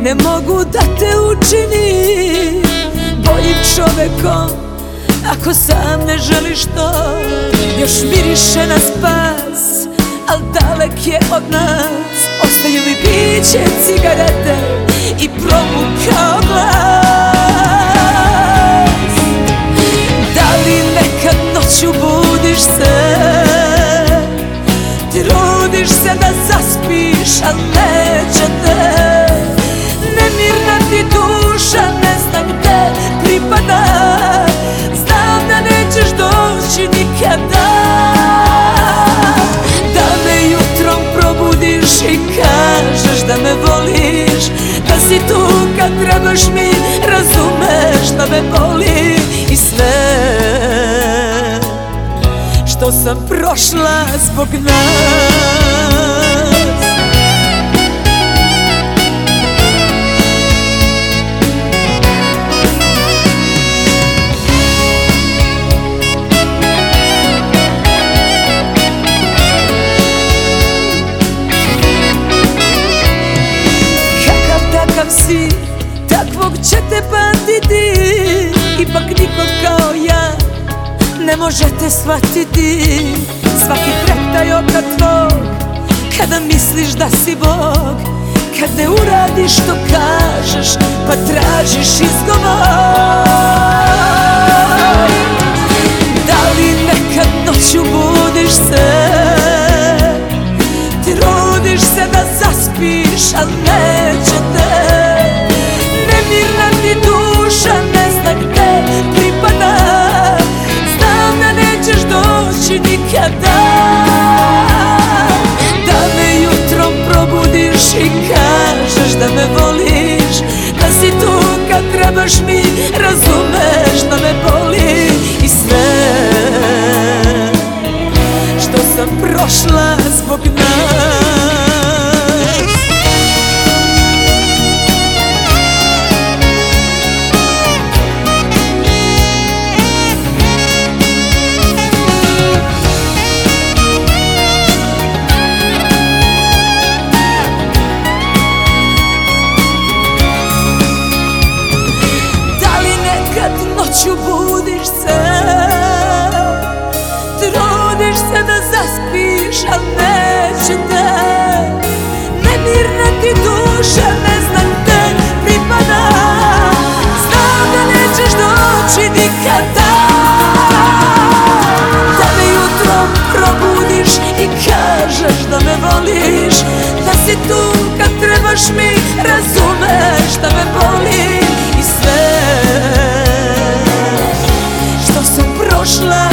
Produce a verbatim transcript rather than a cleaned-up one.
ne mogu da te učinim boljim čovekom ako sam ne želiš to. Još miriše na spas, al dalek je od nas. Ostaju mi piće, cigarete i promukao glas. Da li nekad noću budiš se, trudiš se da zaspiš, al neće te. Nemirna ti duša ne zna gde pripada. Znam da nećeš doći nikada. Da me jutrom probudiš i kažeš da me voliš, da si tu kad trebaš mi, razumeš da me boli. I sve što sam prošla zbog nas. Si, takvog će te pamtiti. Ipak niko kao ja ne može te shvatiti. Svaki treptaj oka tvog kada misliš da si Bog, kad ne uradiš što kažeš pa tražiš izgovor. Da li nekad noću budiš se, trudiš se da zaspiš, al neće te. Nemirna ti duša ne zna gde pripada. Znam da nećeš doći nikada. Da me jutrom probudiš i kažeš da me voliš, da si tu kad trebaš mi, razumeš da me boli. I sve što sam prošla zbog nas. Noću budiš se, trudiš se da zaspiš, al neće te. Nemirna ti duša ne zna gde pripada. Znam da nećeš doći nikada. Da me jutrom probudiš i kažeš da me voliš, da si tu kad trebaš mi, razumeš da me boli. I sve prošla